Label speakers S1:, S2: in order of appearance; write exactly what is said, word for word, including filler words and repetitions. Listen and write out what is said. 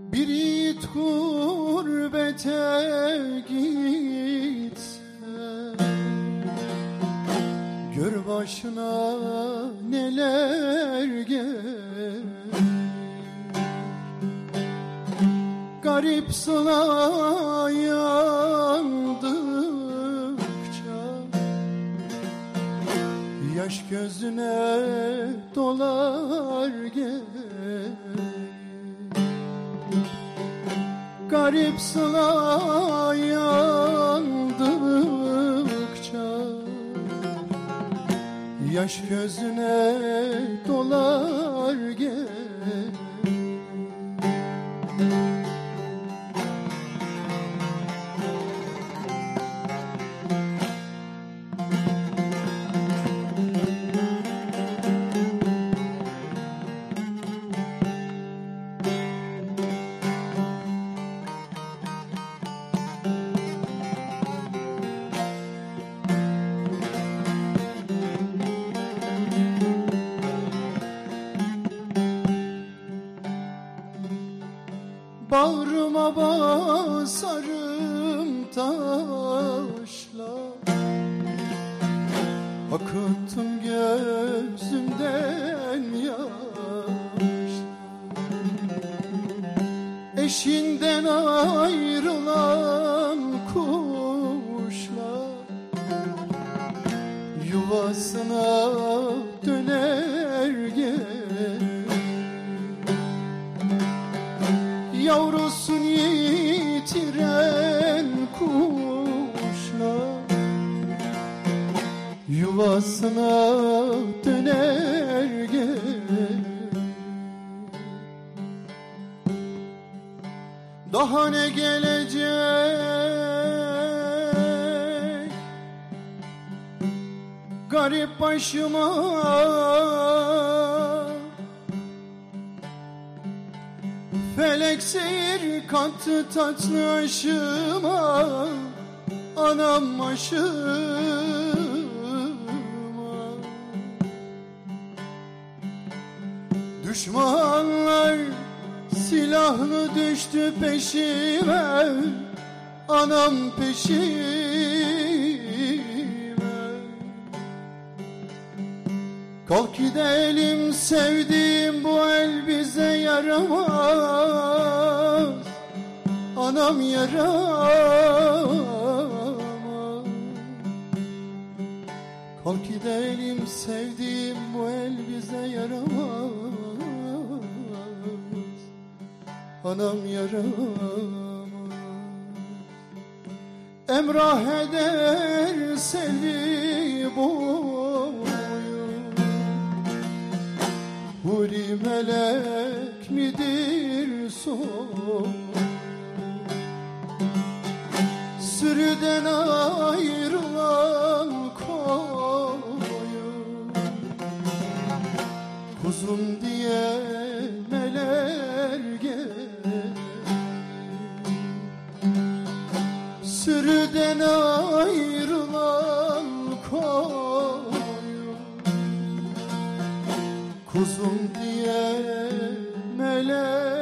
S1: Bir yiğit gurbete gitse, gör başına neler gelir. Garip sıla yandıkça yaş gözüne dolar gelir. Garip sıla yandıkça yaş gözüne dolar gelir. Bağrıma basarım taşlar, akıttım gözümden yaş. Eşinden ayrılan kuşlar yuvasına döner gelir. Yavrusunu yitiren kuşlar yuvasına döner gelir. Daha ne gelecek garip başıma, felek seyir kattı tatlı aşıma, anam aşıma. Düşmanlar silahlı düştü peşime, anam peşime. Kalk gidelim sevdiğim, bu el bize yaramaz, anam yaramaz. Kalk gidelim sevdiğim, bu el bize yaramaz, anam yaramaz. Emrah eder seni boyu, huri melek midir soy? Sürüden ayrılan koyun, kuzum diye neler gelir. Sürüden ayrılan koyun, kuzum diye melek